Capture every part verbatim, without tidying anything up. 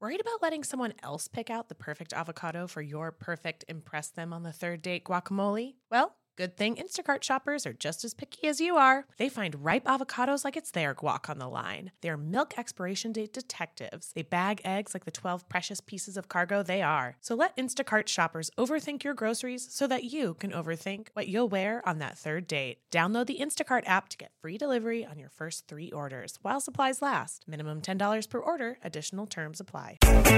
Worried about letting someone else pick out the perfect avocado for your perfect impress them on the third date guacamole? Well, good thing Instacart shoppers are just as picky as you are. They find ripe avocados like it's their guac on the line. They're milk expiration date detectives. They bag eggs like the twelve precious pieces of cargo they are. So let Instacart shoppers overthink your groceries so that you can overthink what you'll wear on that third date. Download the Instacart app to get free delivery on your first three orders while supplies last. Minimum ten dollars per order. Additional terms apply.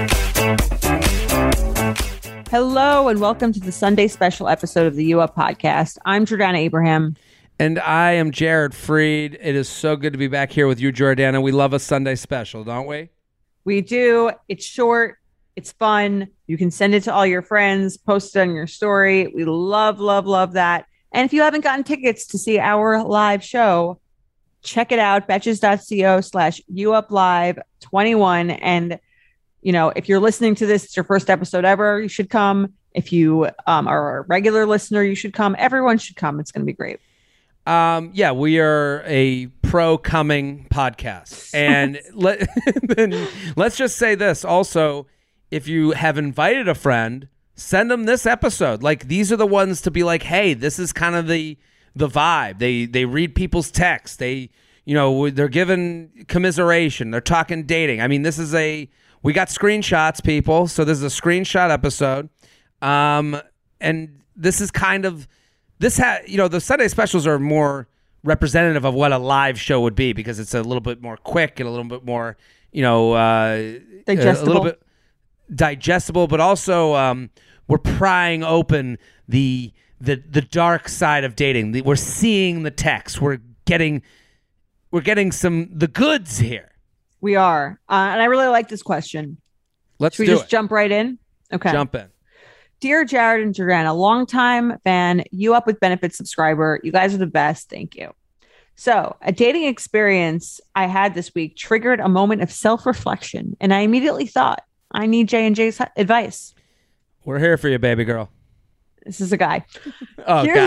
Hello and welcome to the Sunday special episode of the U Up Podcast. I'm Jordana Abraham. And I am Jared Freed. It is so good to be back here with you, Jordana. We love a Sunday special, don't we? We do. It's short. It's fun. You can send it to all your friends, post it on your story. We love, love, love that. And if you haven't gotten tickets to see our live show, check it out, betches.co slash uplive 21. And, you know, if you're listening to this, it's your first episode ever, you should come. If you um, are a regular listener, you should come. Everyone should come. It's going to be great. Um, yeah, we are a pro-coming podcast. And let, then let's just say this also, if you have invited a friend, send them this episode. Like, these are the ones to be like, hey, this is kind of the the vibe. They they read people's texts. They, you know, they're giving commiseration. They're talking dating. I mean, this is a, we got screenshots, people. So this is a screenshot episode. Um, and this is kind of, this ha you know, the Sunday specials are more representative of what a live show would be because it's a little bit more quick and a little bit more, you know, uh, digestible. a little bit digestible, but also um, we're prying open the the the dark side of dating. The, we're seeing the text. We're getting we're getting some the goods here. We are, uh, and I really like this question. Let's Should we do just it. jump right in? Okay. Jump in. Dear Jared and Jordana, longtime fan, You Up with Benefits subscriber. You guys are the best. Thank you. So, a dating experience I had this week triggered a moment of self-reflection, and I immediately thought, I need J and J's advice. We're here for you, baby girl. This is a guy. Oh, Here-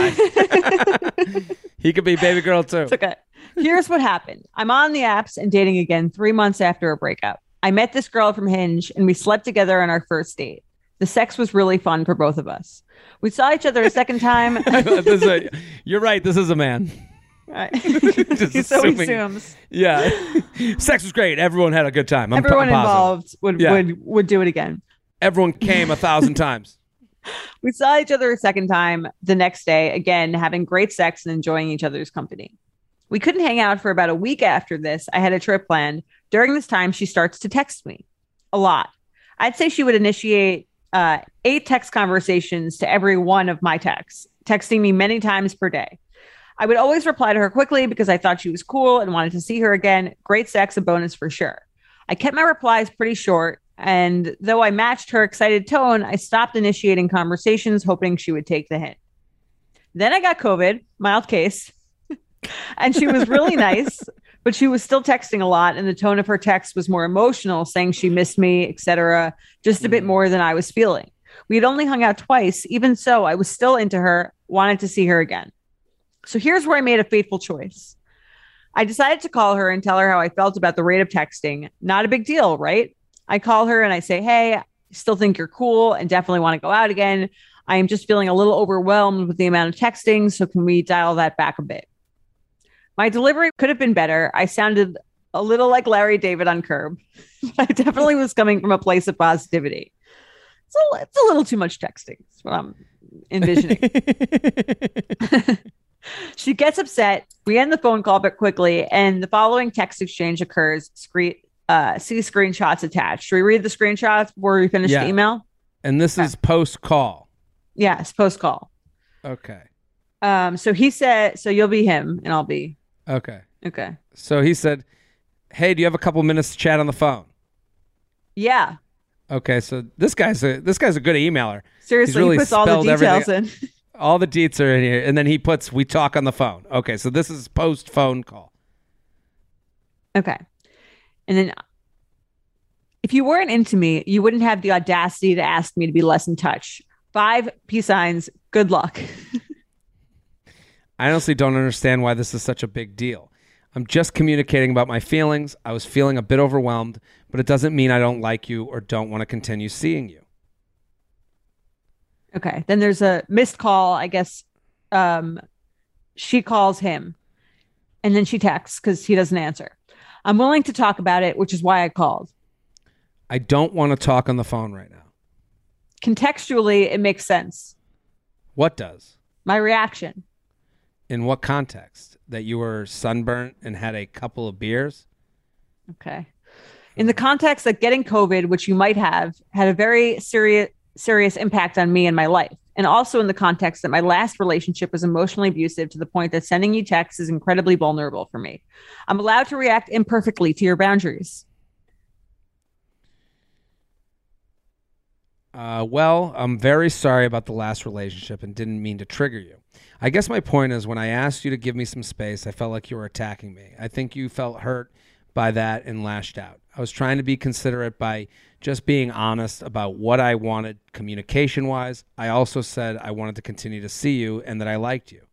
God. He could be baby girl, too. It's okay. Here's what happened. I'm on the apps and dating again three months after a breakup. I met this girl from Hinge, and we slept together on our first date. The sex was really fun for both of us. We saw each other a second time. This is a, you're right. This is a man. Right. Just so he assuming- assumes. Yeah. Sex was great. Everyone had a good time. I'm, Everyone I'm positive. involved would, Yeah. would, would do it again. Everyone came a thousand times. We saw each other a second time the next day, again, having great sex and enjoying each other's company. We couldn't hang out for about a week after this. I had a trip planned. During this time, she starts to text me a lot. I'd say she would initiate uh, eight text conversations to every one of my texts, texting me many times per day. I would always reply to her quickly because I thought she was cool and wanted to see her again. Great sex, a bonus for sure. I kept my replies pretty short. And though I matched her excited tone, I stopped initiating conversations, hoping she would take the hint. Then I got COVID, mild case, and she was really nice, but she was still texting a lot. And the tone of her text was more emotional, saying she missed me, et cetera, just a bit more than I was feeling. We had only hung out twice. Even so, I was still into her, wanted to see her again. So here's where I made a fateful choice. I decided to call her and tell her how I felt about the rate of texting. Not a big deal, right? I call her and I say, hey, I still think you're cool and definitely want to go out again. I am just feeling a little overwhelmed with the amount of texting. So can we dial that back a bit? My delivery could have been better. I sounded a little like Larry David on Curb. I definitely was coming from a place of positivity. It's a, it's a little too much texting. That's what I'm envisioning. She gets upset. We end the phone call but quickly, and the following text exchange occurs. Screen, uh, see screenshots attached. Should we read the screenshots before we finish Yeah. the email? And this Okay. is post-call. Yes, post call. Okay. Um, so he said, so you'll be him and I'll be Okay. okay. So he said, hey, do you have a couple minutes to chat on the phone? Yeah, Okay, so this guy's a this guy's a good emailer. seriously, really he puts all the spelled details everything- in. All the deets are in here, and then he puts we talk on the phone. Okay, so this is post phone call. Okay. And then if you weren't into me, you wouldn't have the audacity to ask me to be less in touch. Five peace signs. Good luck. I honestly don't understand why this is such a big deal. I'm just communicating about my feelings. I was feeling a bit overwhelmed, but it doesn't mean I don't like you or don't want to continue seeing you. Okay. Then there's a missed call. I guess um, she calls him and then she texts because he doesn't answer. I'm willing to talk about it, which is why I called. I don't want to talk on the phone right now. Contextually, it makes sense. What does? My reaction. In what context? That you were sunburnt and had a couple of beers? Okay. In the context that getting COVID, which you might have, had a very serious serious impact on me and my life. And also in the context that my last relationship was emotionally abusive to the point that sending you texts is incredibly vulnerable for me. I'm allowed to react imperfectly to your boundaries. Uh, well, I'm very sorry about the last relationship and didn't mean to trigger you. I guess my point is when I asked you to give me some space, I felt like you were attacking me. I think you felt hurt by that and lashed out. I was trying to be considerate by just being honest about what I wanted communication-wise. I also said I wanted to continue to see you and that I liked you.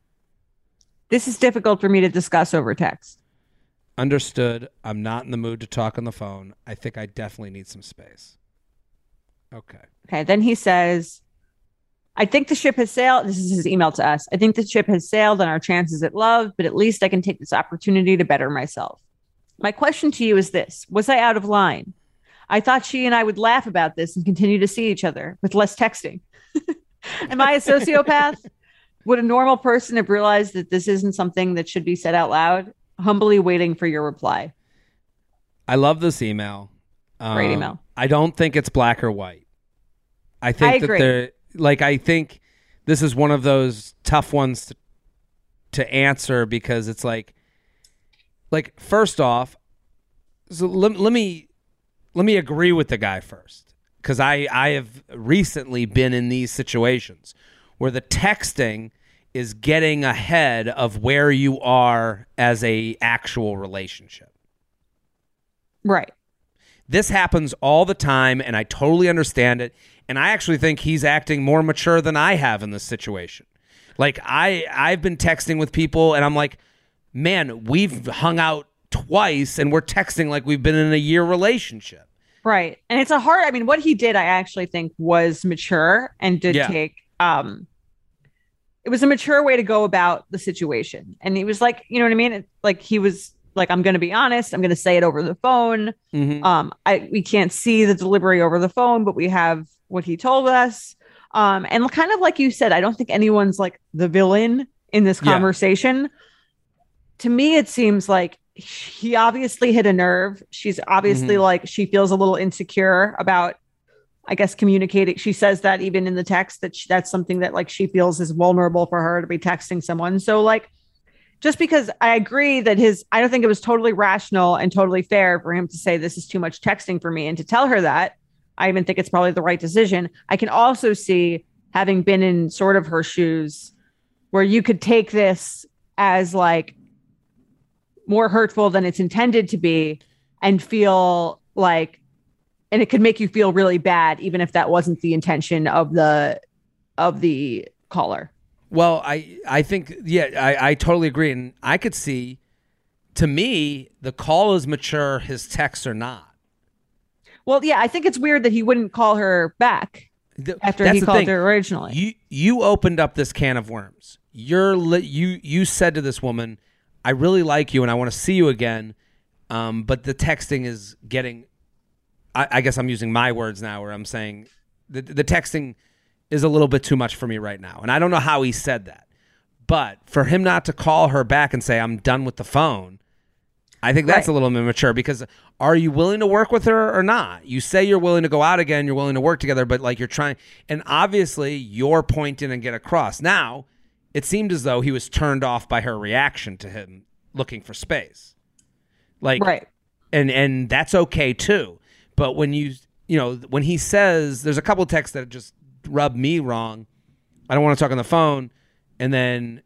This is difficult for me to discuss over text. Understood. I'm not in the mood to talk on the phone. I think I definitely need some space. Okay. Okay. Then he says, I think the ship has sailed. This is his email to us. I think the ship has sailed on our chances at love, but at least I can take this opportunity to better myself. My question to you is this. Was I out of line? I thought she and I would laugh about this and continue to see each other with less texting. Am I a sociopath? Would a normal person have realized that this isn't something that should be said out loud? Humbly waiting for your reply. I love this email. Great um, email. I don't think it's black or white. I think I that agree. they're like, I think this is one of those tough ones to, to answer because it's like, like, first off, so let, let me, let me agree with the guy first. Cause I, I have recently been in these situations where the texting is getting ahead of where you are as a actual relationship. Right. This happens all the time, and I totally understand it. And I actually think he's acting more mature than I have in this situation. Like, I, I've been texting with people, and I'm like, man, we've hung out twice, and we're texting like we've been in a year relationship. Right. And it's a hard, I mean, what he did, I actually think was mature and did Yeah. take, um, it was a mature way to go about the situation. And he was like, you know what I mean? It, like he was like, I'm going to be honest. I'm going to say it over the phone. Mm-hmm. Um, I, we can't see the delivery over the phone, but we have what he told us. Um, and kind of like you said, I don't think anyone's like the villain in this Yeah. conversation. To me, it seems like he obviously hit a nerve. She's obviously Mhm. like, she feels a little insecure about, I guess, communicating. She says that even in the text that she, that's something that like she feels is vulnerable for her to be texting someone. So like, just because I agree that his, I don't think it was totally rational and totally fair for him to say this is too much texting for me and to tell her that. I even think it's probably the right decision. I can also see, having been in sort of her shoes, where you could take this as like more hurtful than it's intended to be and feel like, and it could make you feel really bad, even if that wasn't the intention of the, of the caller. Well, I, I think, yeah, I, I totally agree. And I could see, to me, the call is mature, his texts are not. Well, yeah, I think it's weird that he wouldn't call her back The- after that's he the called thing. her originally. You you opened up this can of worms. You're li- you you said to this woman, "I really like you and I want to see you again," um, but the texting is getting. I, I guess I'm using my words now, where I'm saying the the texting is a little bit too much for me right now, and I don't know how he said that, but for him not to call her back and say, "I'm done with the phone," I think that's Right. a little immature because are you willing to work with her or not? You say you're willing to go out again, you're willing to work together, but like you're trying, and obviously you're pointing and get across. Now, it seemed as though he was turned off by her reaction to him looking for space. Like, Right. and and that's okay too. But when you, you know, when he says, there's a couple of texts that just rub me wrong. I don't want to talk on the phone. And then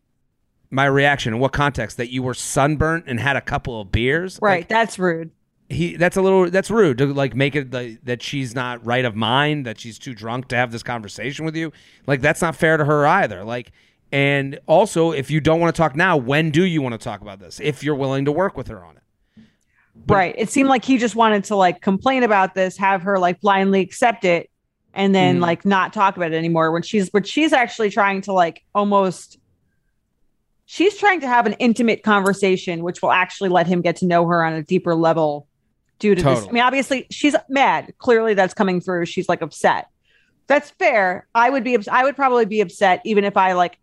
my reaction, in what context? That you were sunburnt and had a couple of beers? Right. Like, That's rude. he that's a little that's rude to like make it like, that she's not right of mind, that she's too drunk to have this conversation with you. Like that's not fair to her either. Like And also, if you don't want to talk now, when do you want to talk about this? If you're willing to work with her on it. But, right. It seemed like he just wanted to like complain about this, have her like blindly accept it, and then mm. like not talk about it anymore. When she's, but she's actually trying to like almost, she's trying to have an intimate conversation, which will actually let him get to know her on a deeper level due to totally. this. I mean, obviously she's mad. Clearly that's coming through. She's like upset. That's fair. I would be, I would probably be upset even if I like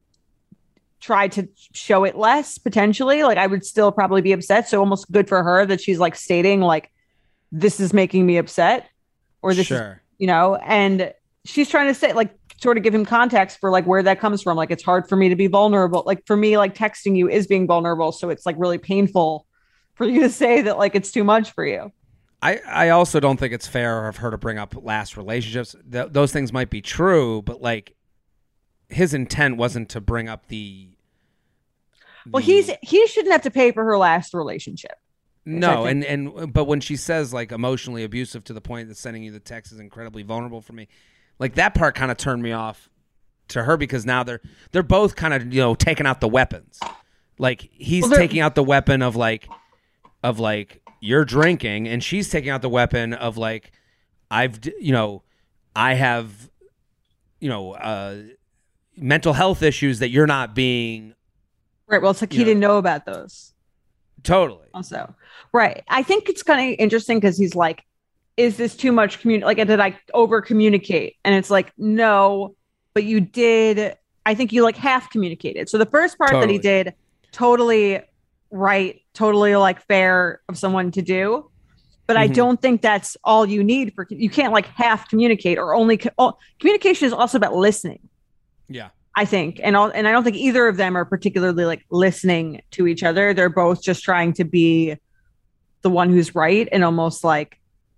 tried to show it less potentially. Like I would still probably be upset. So almost good for her that she's like stating like, this is making me upset or this sure. is, you know, and she's trying to say like, sort of give him context for like where that comes from. Like, it's hard for me to be vulnerable. Like for me, like texting you is being vulnerable. So it's like really painful for you to say that like, it's too much for you. I, I also don't think it's fair of her to bring up last relationships. Th- those things might be true, but like his intent wasn't to bring up the, the... Well, he's he shouldn't have to pay for her last relationship. No, and, and but when she says like emotionally abusive to the point that sending you the text is incredibly vulnerable for me, like that part kind of turned me off to her because now they're they're both kind of, you know, taking out the weapons. Like he's well, taking out the weapon of like of like you're drinking, and she's taking out the weapon of like I've you know I have you know uh, mental health issues that you're not being right. Well, it's like he know, didn't know about those. Totally. Also, right. I think it's kind of interesting because he's like, is this too much commun? Like, did I over communicate? And it's like, no, but you did. I think you like half communicated. So the first part totally. that he did, totally right, totally like fair of someone to do. But mm-hmm. I don't think that's all you need for, you can't like half communicate or only oh, communication is also about listening. Yeah. I think, and all, and I don't think either of them are particularly like listening to each other. They're both just trying to be the one who's right and almost like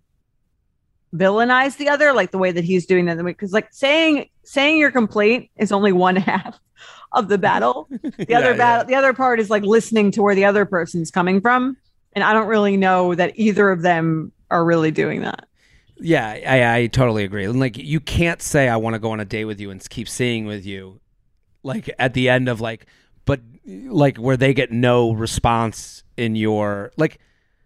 villainize the other, like the way that he's doing that. Because like saying saying your complaint is only one half of the battle. The yeah, other battle, yeah. the other part is like listening to where the other person's coming from. And I don't really know that either of them are really doing that. Yeah, I, I totally agree. Like you can't say I want to go on a date with you and keep seeing with you. Like at the end of like, but like where they get no response in your, like,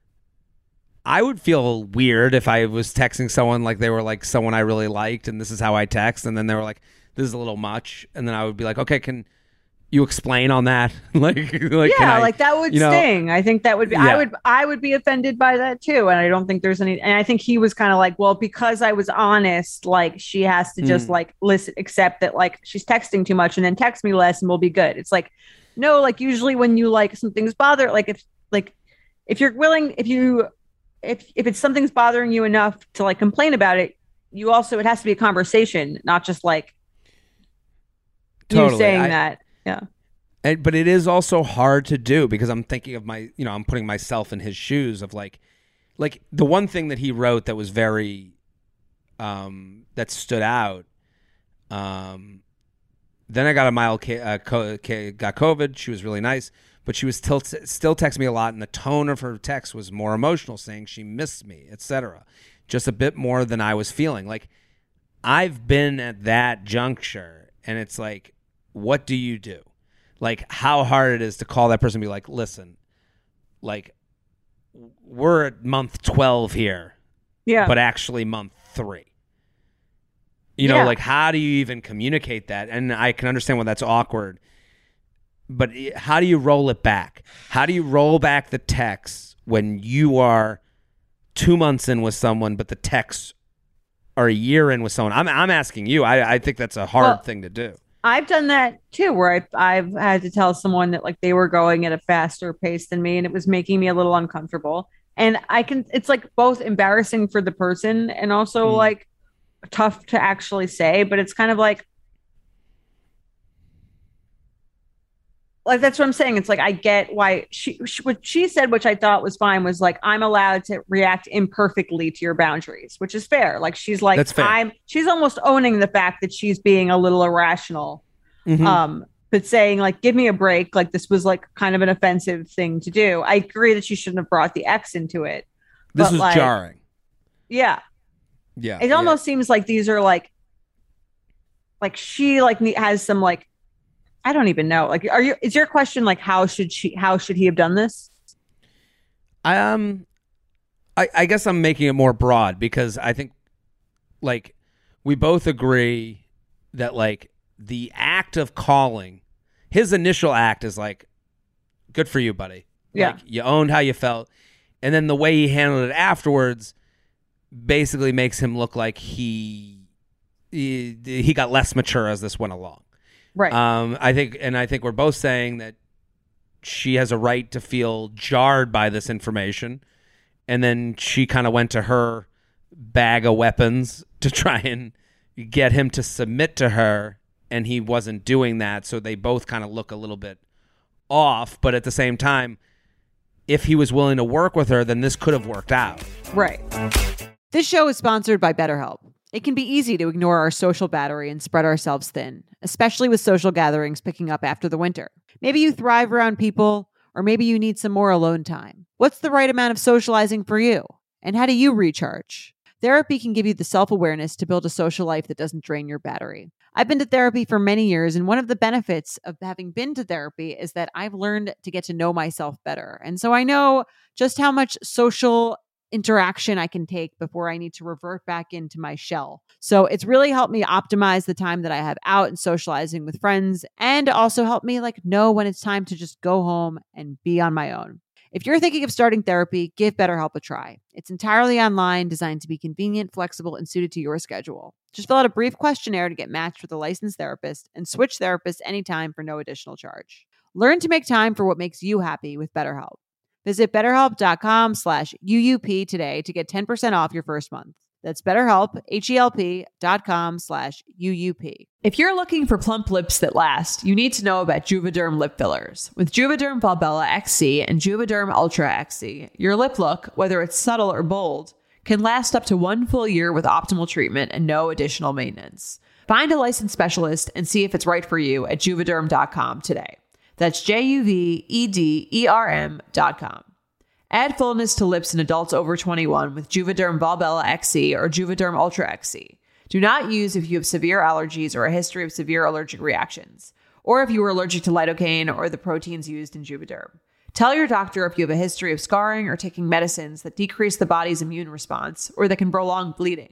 I would feel weird if I was texting someone like they were like someone I really liked and this is how I text. And then they were like, this is a little much. And then I would be like, okay, can you explain on that? like, like, yeah, I, like that would sting. Know, I think that would be, yeah. I would, I would be offended by that too. And I don't think there's any, and I think he was kind of like, well, because I was honest, like she has to just mm. like listen, accept that like she's texting too much and then text me less and we'll be good. It's like, no, like usually when you like something's bother, like if, like if you're willing, if you, if, if it's something's bothering you enough to like complain about it, you also, it has to be a conversation, not just like totally. you saying I, that. Yeah. And, but it is also hard to do because I'm thinking of my, you know, I'm putting myself in his shoes of like, like the one thing that he wrote that was very, um, that stood out. Um, then I got a mild, ca- uh, co- ca- got COVID. She was really nice, but she was still, t- still texting me a lot. And the tone of her text was more emotional, saying she missed me, et cetera. Just a bit more than I was feeling. Like I've been at that juncture and it's like, what do you do? Like how hard it is to call that person and be like, listen, like we're at month twelve here. Yeah. But actually month three. You yeah. know, like how do you even communicate that? And I can understand why that's awkward. But how do you roll it back? How do you roll back the text when you are two months in with someone, but the texts are a year in with someone? I'm I'm asking you. I, I think that's a hard well, thing to do. I've done that too, where I've, I've had to tell someone that like they were going at a faster pace than me and it was making me a little uncomfortable. And I can, it's like both embarrassing for the person and also mm. like tough to actually say, but it's kind of like, like, that's what I'm saying. It's like, I get why she, she, what she said, which I thought was fine, was like, I'm allowed to react imperfectly to your boundaries, which is fair. Like, she's like, That's fair. I'm, she's almost owning the fact that she's being a little irrational. Mm-hmm. Um, but saying like, give me a break. Like this was like kind of an offensive thing to do. I agree that she shouldn't have brought the ex into it. This was like, jarring. Yeah. Yeah. It yeah. almost seems like these are like, like she like has some like, I don't even know. Like, are you, is your question like, how should she, how should he have done this? I, um, I, I guess I'm making it more broad because I think like we both agree that like the act of calling, his initial act is like, good for you, buddy. Yeah. Like, you owned how you felt. And then the way he handled it afterwards basically makes him look like he he, he got less mature as this went along. Right. Um, I think, and I think we're both saying that she has a right to feel jarred by this information. And then she kind of went to her bag of weapons to try and get him to submit to her. And he wasn't doing that. So they both kind of look a little bit off. But at the same time, if he was willing to work with her, then this could have worked out. Right. This show is sponsored by BetterHelp. It can be easy to ignore our social battery and spread ourselves thin, especially with social gatherings picking up after the winter. Maybe you thrive around people, or maybe you need some more alone time. What's the right amount of socializing for you? And how do you recharge? Therapy can give you the self-awareness to build a social life that doesn't drain your battery. I've been to therapy for many years, and one of the benefits of having been to therapy is that I've learned to get to know myself better. And so I know just how much social interaction I can take before I need to revert back into my shell. So it's really helped me optimize the time that I have out and socializing with friends, and also helped me like know when it's time to just go home and be on my own. If you're thinking of starting therapy, give BetterHelp a try. It's entirely online, designed to be convenient, flexible, and suited to your schedule. Just fill out a brief questionnaire to get matched with a licensed therapist and switch therapists anytime for no additional charge. Learn to make time for what makes you happy with BetterHelp. Visit betterhelp.com slash UUP today to get ten percent off your first month. That's BetterHelp, H-E-L-P dot com slash UUP. If you're looking for plump lips that last, you need to know about Juvederm lip fillers. With Juvederm Volbella X C and Juvederm Ultra X C, your lip look, whether it's subtle or bold, can last up to one full year with optimal treatment and no additional maintenance. Find a licensed specialist and see if it's right for you at juvederm dot com today. That's J U V E D E R M dot com. Add fullness to lips in adults over twenty-one with Juvederm Volbella X C or Juvederm Ultra X C. Do not use if you have severe allergies or a history of severe allergic reactions, or if you are allergic to lidocaine or the proteins used in Juvederm. Tell your doctor if you have a history of scarring or taking medicines that decrease the body's immune response or that can prolong bleeding.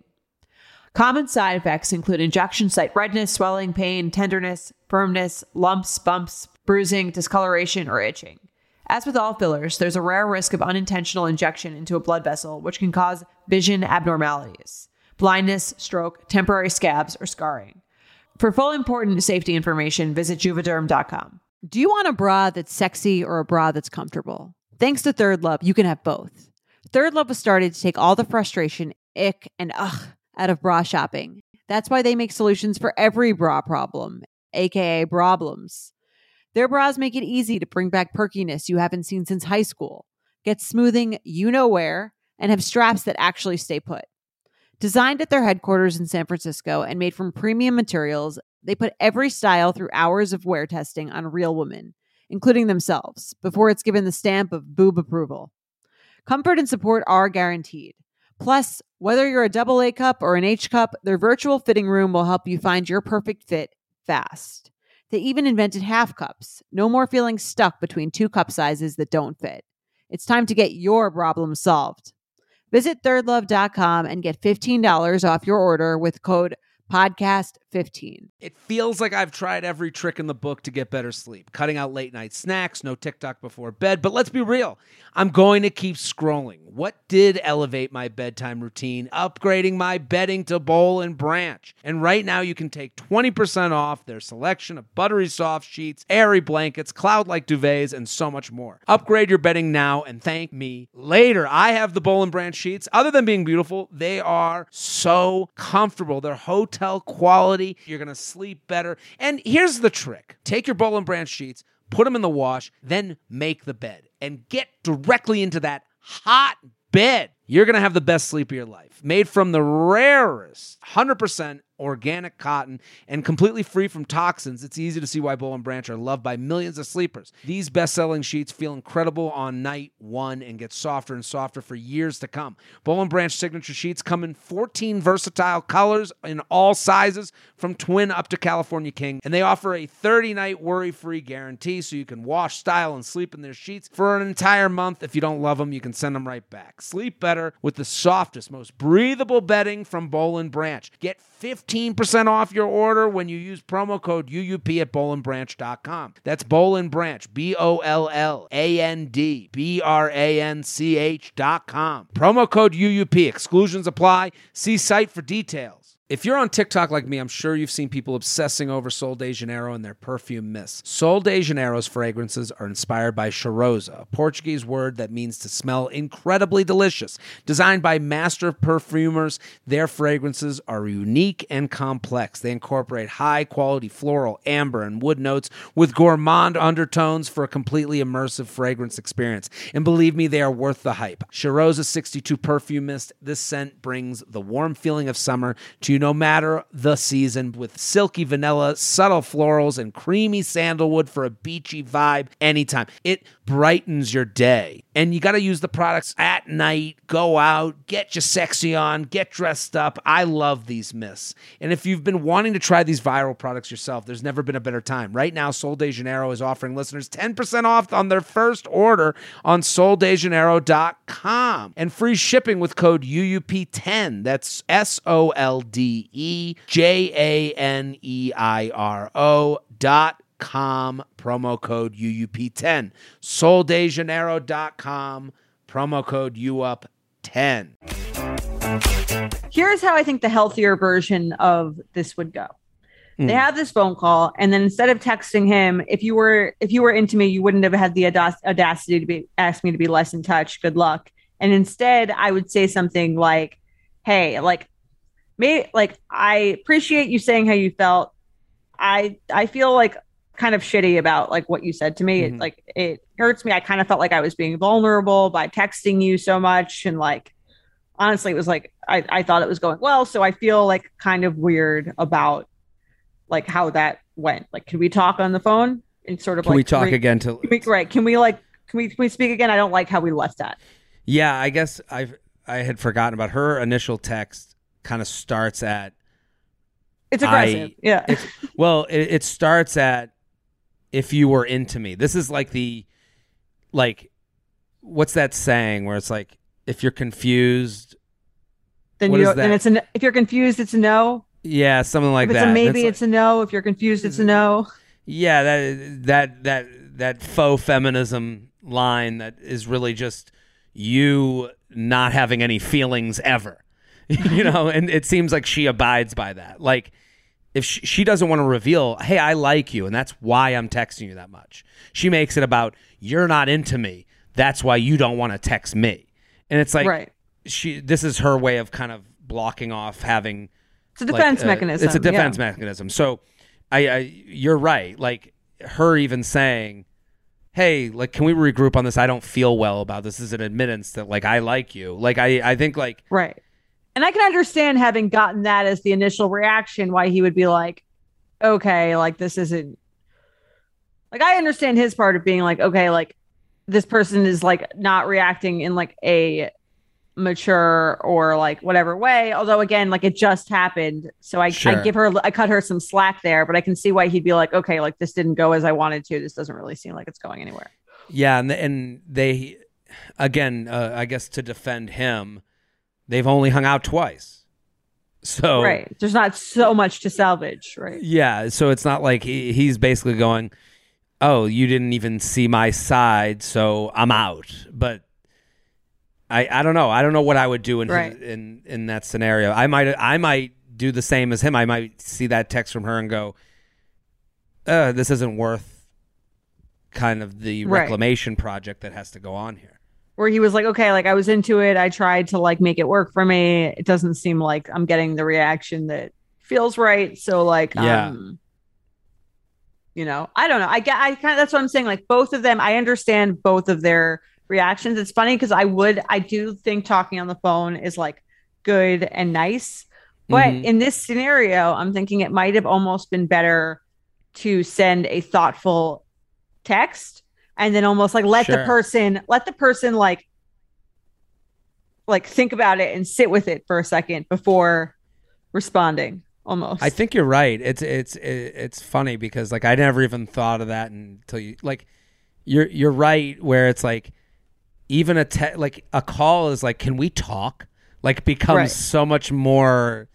Common side effects include injection site redness, swelling, pain, tenderness, firmness, lumps, bumps, bruising, discoloration, or itching. As with all fillers, there's a rare risk of unintentional injection into a blood vessel, which can cause vision abnormalities, blindness, stroke, temporary scabs, or scarring. For full important safety information, visit juvederm dot com. Do you want a bra that's sexy or a bra that's comfortable? Thanks to Third Love, you can have both. Third Love was started to take all the frustration, ick, and ugh out of bra shopping. That's why they make solutions for every bra problem, aka problems. Their bras make it easy to bring back perkiness you haven't seen since high school, get smoothing you know where, and have straps that actually stay put. Designed at their headquarters in San Francisco and made from premium materials, they put every style through hours of wear testing on real women, including themselves, before it's given the stamp of boob approval. Comfort and support are guaranteed. Plus, whether you're a double A cup or an H cup, their virtual fitting room will help you find your perfect fit fast. They even invented half cups. No more feeling stuck between two cup sizes that don't fit. It's time to get your problem solved. Visit third love dot com and get fifteen dollars off your order with code podcast fifteen. It feels like I've tried every trick in the book to get better sleep. Cutting out late night snacks, no TikTok before bed. But let's be real. I'm going to keep scrolling. What did elevate my bedtime routine? Upgrading my bedding to Boll and Branch. And right now you can take twenty percent off their selection of buttery soft sheets, airy blankets, cloud-like duvets, and so much more. Upgrade your bedding now and thank me later. I have the Boll and Branch sheets. Other than being beautiful, they are so comfortable. They're hotel quality. You're going to sleep better. And here's the trick. Take your Boll and Branch sheets, put them in the wash, then make the bed and get directly into that hot bed. You're going to have the best sleep of your life. made from the rarest one hundred percent organic cotton and completely free from toxins. It's easy to see why Boll and Branch are loved by millions of sleepers. These best-selling sheets feel incredible on night one and get softer and softer for years to come. Boll and Branch signature sheets come in fourteen versatile colors in all sizes, from twin up to California king, and they offer a thirty-night worry-free guarantee, so you can wash, style, and sleep in their sheets for an entire month. If you don't love them, you can send them right back. Sleep better with the softest, most breathable bedding from Boll and Branch. Get fifteen percent off your order when you use promo code U U P at boll and branch dot com. That's Boll and Branch, B O L L A N D B R A N C H dot com. Promo code U U P. Exclusions apply. See site for details. If you're on TikTok like me, I'm sure you've seen people obsessing over Sol de Janeiro and their perfume mist. Sol de Janeiro's fragrances are inspired by cheirosa, a Portuguese word that means to smell incredibly delicious. Designed by master perfumers, their fragrances are unique and complex. They incorporate high-quality floral, amber, and wood notes with gourmand undertones for a completely immersive fragrance experience. And believe me, they are worth the hype. Cheirosa sixty-two Perfume Mist, this scent brings the warm feeling of summer to you no matter the season, with silky vanilla, subtle florals, and creamy sandalwood for a beachy vibe anytime. It brightens your day. And you got to use the products at night, go out, get your sexy on, get dressed up. I love these mists. And if you've been wanting to try these viral products yourself, there's never been a better time. Right now, Sol de Janeiro is offering listeners ten percent off on their first order on sol de janeiro dot com and free shipping with code U U P ten. That's S O L D E J A N E I R O dot com, promo code U U P ten. sol de janeiro dot com, promo code U U P ten. Here's how I think the healthier version of this would go. Mm. They have this phone call, and then instead of texting him, if you were if you were into me, you wouldn't have had the audac- audacity to be ask me to be less in touch. Good luck. And instead, I would say something like, "Hey, like, may like I appreciate you saying how you felt. I I feel like kind of shitty about like what you said to me. Mm-hmm. It like it hurts me. I kind of felt like I was being vulnerable by texting you so much, and like honestly, it was like I, I thought it was going well, so I feel like kind of weird about like how that went. Like, can we talk on the phone and sort of can like we talk re- again to can we, right? Can we like can we can we speak again? I don't like how we left that. Yeah, I guess I I had forgotten about her initial text. Kind of starts at it's aggressive. I, yeah. It's, well, it, it starts at if you were into me. This is like the like what's that saying where it's like if you're confused, then you then it's an if you're confused, it's a no. Yeah, something like if it's that. A maybe it's, it's like, a no. If you're confused, it's a no. Yeah, that that that that faux feminism line that is really just you not having any feelings ever. You know, and it seems like she abides by that. Like, if she, she doesn't want to reveal, hey, I like you, and that's why I'm texting you that much. She makes it about, you're not into me. That's why you don't want to text me. And it's like, right. she. This is her way of kind of blocking off having. It's a defense like, uh, mechanism. It's a defense yeah. mechanism. So, I, I, you're right. Like, her even saying, hey, like, can we regroup on this? I don't feel well about this. This is an admittance that, like, I like you. Like, I, I think, like. Right. And I can understand having gotten that as the initial reaction, why he would be like, okay, like this isn't like, I understand his part of being like, okay, like this person is like not reacting in like a mature or like whatever way. Although again, like it just happened. So I, sure. I give her, I cut her some slack there, but I can see why he'd be like, okay, like this didn't go as I wanted to. This doesn't really seem like it's going anywhere. Yeah. And, and they, again, uh, I guess to defend him, they've only hung out twice. So right. There's not so much to salvage, right? Yeah. So it's not like he, he's basically going, oh, you didn't even see my side, so I'm out. But I, I don't know. I don't know what I would do in right. his, in in that scenario. I might I might do the same as him. I might see that text from her and go, uh, this isn't worth kind of the right. reclamation project that has to go on here. Where he was like, okay, like I was into it. I tried to like make it work for me. It doesn't seem like I'm getting the reaction that feels right. So like, yeah. um, you know, I don't know. I get, I kind of, that's what I'm saying. Like both of them, I understand both of their reactions. It's funny because I would, I do think talking on the phone is like good and nice. But Mhm. in this scenario, I'm thinking it might have almost been better to send a thoughtful text and then almost like let Sure. the person let the person like like think about it and sit with it for a second before responding almost. I think you're right. It's it's it's funny because like I never even thought of that until you like you're you're right where it's like even a te- like a call is like can we talk like becomes Right. so much more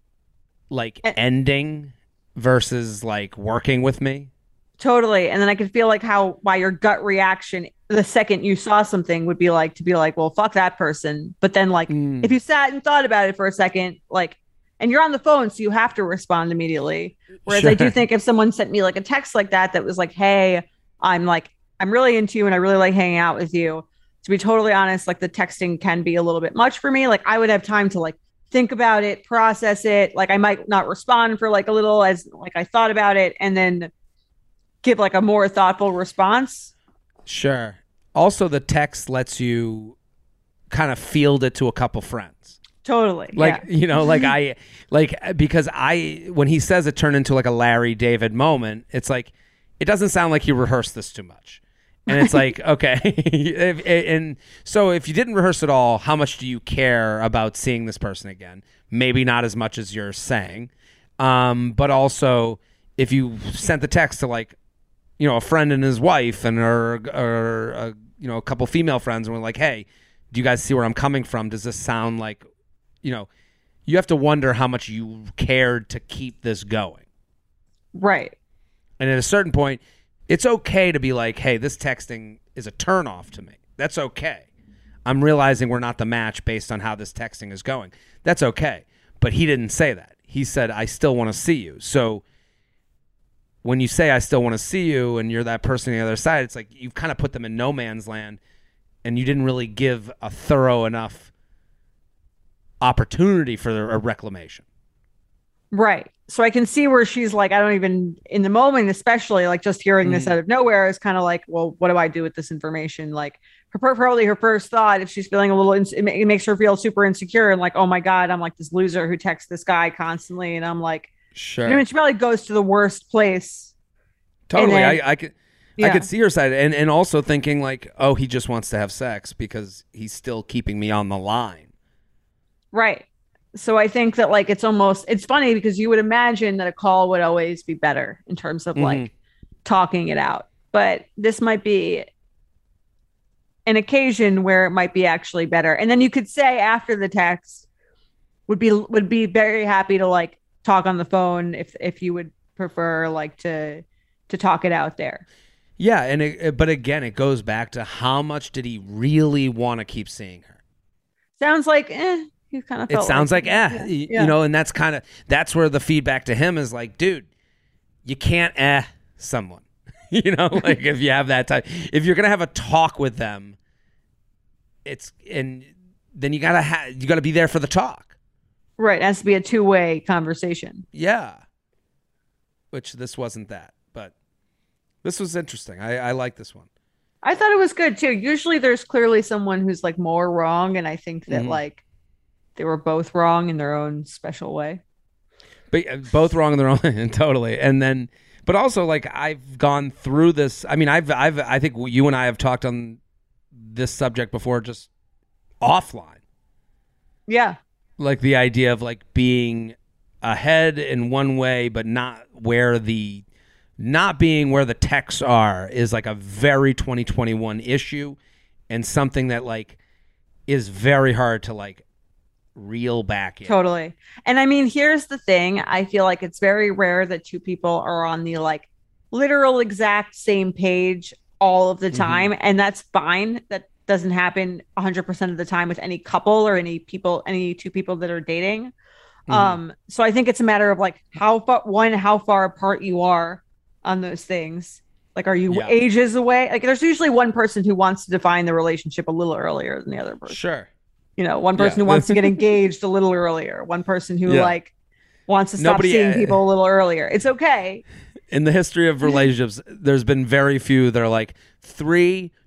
like And- ending versus like working with me. Totally. And then I could feel like how why your gut reaction the second you saw something would be like to be like, well, fuck that person. But then like Mm. if you sat and thought about it for a second, like and you're on the phone, so you have to respond immediately. Whereas I do Sure. think if someone sent me like a text like that that was like, hey, I'm like I'm really into you and I really like hanging out with you. To be totally honest, like the texting can be a little bit much for me. Like I would have time to like think about it, process it. Like I might not respond for like a little as like I thought about it and then give like a more thoughtful response. Sure. Also, the text lets you kind of field it to a couple friends. Totally. Like, yeah. you know, like I, like, because I, when he says it turned into like a Larry David moment, it's like, it doesn't sound like he rehearsed this too much. And it's like, okay. If- and so if you didn't rehearse at all, how much do you care about seeing this person again? Maybe not as much as you're saying. Um, but also, if you sent the text to like, you know, a friend and his wife and or, or uh, you know, a couple female friends and we're like, hey, do you guys see where I'm coming from? Does this sound like, you know, you have to wonder how much you cared to keep this going. Right. And at a certain point, it's okay to be like, hey, this texting is a turnoff to me. That's okay. I'm realizing we're not the match based on how this texting is going. That's okay. But he didn't say that. He said, I still want to see you. So when you say I still want to see you and you're that person on the other side, it's like you've kind of put them in no man's land and you didn't really give a thorough enough opportunity for a reclamation. Right. So I can see where she's like, I don't even, in the moment, especially like just hearing this Mhm. out of nowhere is kind of like, well, what do I do with this information? Like, her, probably her first thought, if she's feeling a little, ins- it, ma- it makes her feel super insecure and like, oh my God, I'm like this loser who texts this guy constantly. And I'm like, Sure. you know, she probably goes to the worst place. Totally. And then- I, I could I Yeah. could see her side and, and also thinking like, oh, he just wants to have sex because he's still keeping me on the line. Right. So I think that like it's almost it's funny because you would imagine that a call would always be better in terms of like Mhm. talking it out. But this might be an occasion where it might be actually better. And then you could say after the text would be would be very happy to like talk on the phone if if you would prefer like to to talk it out there. Yeah, and it, it- but again, it goes back to how much did he really want to keep seeing her? Sounds like eh, you kind of It sounds like, eh, yeah, y- yeah. you know, and that's kind of that's where the feedback to him is like, dude, you can't eh someone, you know, like if you have that time, if you're gonna have a talk with them, it's and then you gotta ha- you gotta be there for the talk, Right. It has to be a two-way conversation. yeah. Which this wasn't that, but this was interesting. I, I like this one. I thought it was good too. Usually there's clearly someone who's like more wrong. And I think that Mhm. like they were both wrong in their own special way. But uh, both wrong in their own totally. And then, but also like I've gone through this. I mean, I've, I've, I think you and I have talked on this subject before, just offline, Yeah. like the idea of like being ahead in one way, but not where the, not being where the texts are is like a very twenty twenty-one issue and something that like is very hard to like reel back in. Totally. And I mean, here's the thing. I feel like it's very rare that two people are on the like literal exact same page all of the Mhm. time. And that's fine. That doesn't happen one hundred percent of the time with any couple or any people, any two people that are dating. Mhm. Um, so I think it's a matter of like how far, one, how far apart you are on those things. Like, are you Yeah. ages away? Like, there's usually one person who wants to define the relationship a little earlier than the other person. Sure. You know, one person Yeah. who wants to get engaged a little earlier, one person who Yeah. like wants to stop Nobody, seeing uh, people a little earlier. It's okay. In the history of relationships, there's been very few that are like three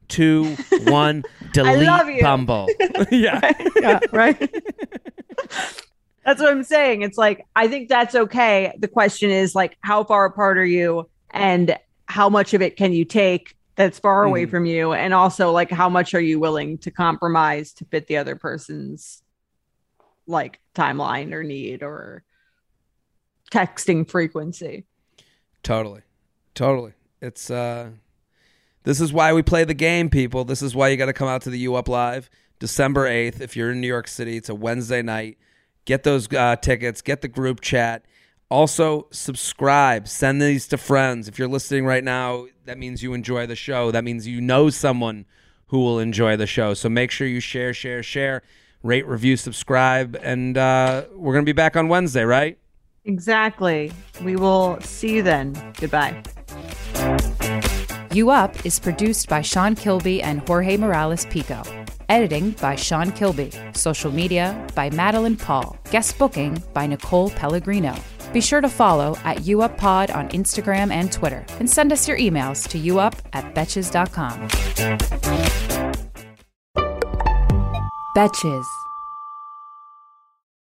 two, one, delete love you. Bumble. Yeah. Right? Yeah, right. That's what I'm saying. It's like, I think that's okay. The question is like, how far apart are you, and how much of it can you take that's far away Mm. from you? And also like, how much are you willing to compromise to fit the other person's like timeline or need or texting frequency? Totally. Totally. It's, uh, this is why we play the game, people. This is why you got to come out to the U Up Live December eighth. If you're in New York City, it's a Wednesday night. Get those uh, tickets. Get the group chat. Also, subscribe. Send these to friends. If you're listening right now, that means you enjoy the show. That means you know someone who will enjoy the show. So make sure you share, share, share, rate, review, subscribe. And uh, we're going to be back on Wednesday, right? Exactly. We will see you then. Goodbye. You Up is produced by Sean Kilby and Jorge Morales Pico. Editing by Sean Kilby. Social media by Madeline Paul. Guest booking by Nicole Pellegrino. Be sure to follow at YouUpPod on Instagram and Twitter. And send us your emails to youup at betches dot com. Betches.